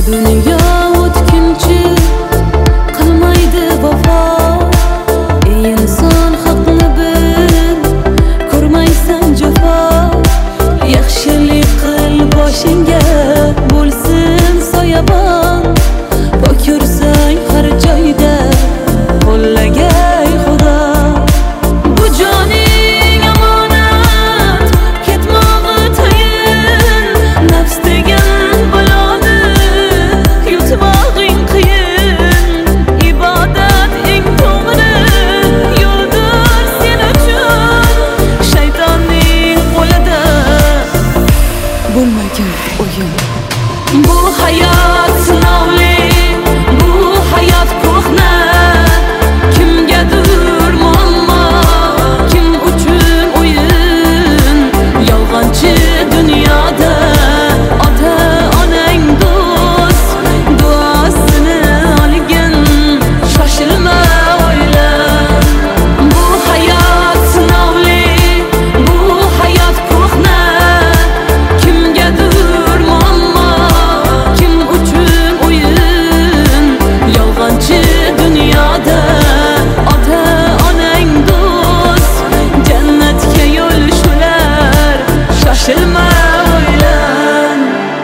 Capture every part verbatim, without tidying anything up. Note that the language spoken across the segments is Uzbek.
dunyo o'tkinchi qilmaydi vafo. Ey inson, haqni bil, ko'rmaysan jafo. Yaxshilik qil, boshingga bo'lsin soyabon. Pok yursang har joyda, qo'llagay Xudo. Bu joning amonat, ketmog'i tayin. Nafs degan baloni yutmog'ing qiyin. Ibodat eng to'g'ri yo'ldir sen uchun. Shaytonning qo'lida bo'lmagan o'yin. Bu hayot sinovli, bu hayot ko'hna. Kimgadir muammo, kim uchun o'yin. Yolg'onchi dunyoda ota onang do'st, duosini olgin, shoshilma o'yla. Bu hayot sinovli, bu hayot ko'hna. Kimgadir muammo, kim uchun o'yin. Yolg'onchi dunyoda ota onang do'st, jannatga yo'l shular, shoshilma o'ylan.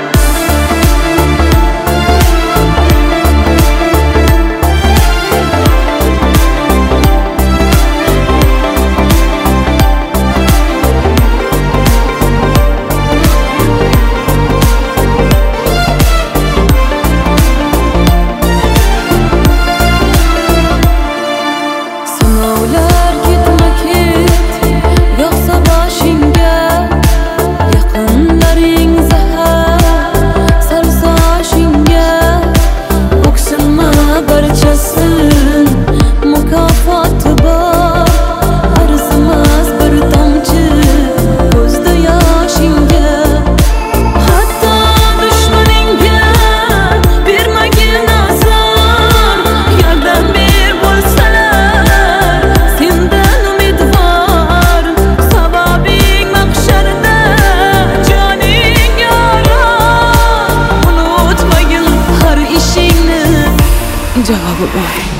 Sinovlar ketma-ket yog'sa boshingga, yaqinlaring zahar sarsoshingga. O'ksinma, barchasin mukofoti bor. Arzimas bir tomchi ko'zda yoshingga. Hatto dushmaningga bermagin azor. Yordam ber bo'lsalar, sendan umidvor. Sababing mahsharda joning yoro. Unutmagin har ishingni javobi bor.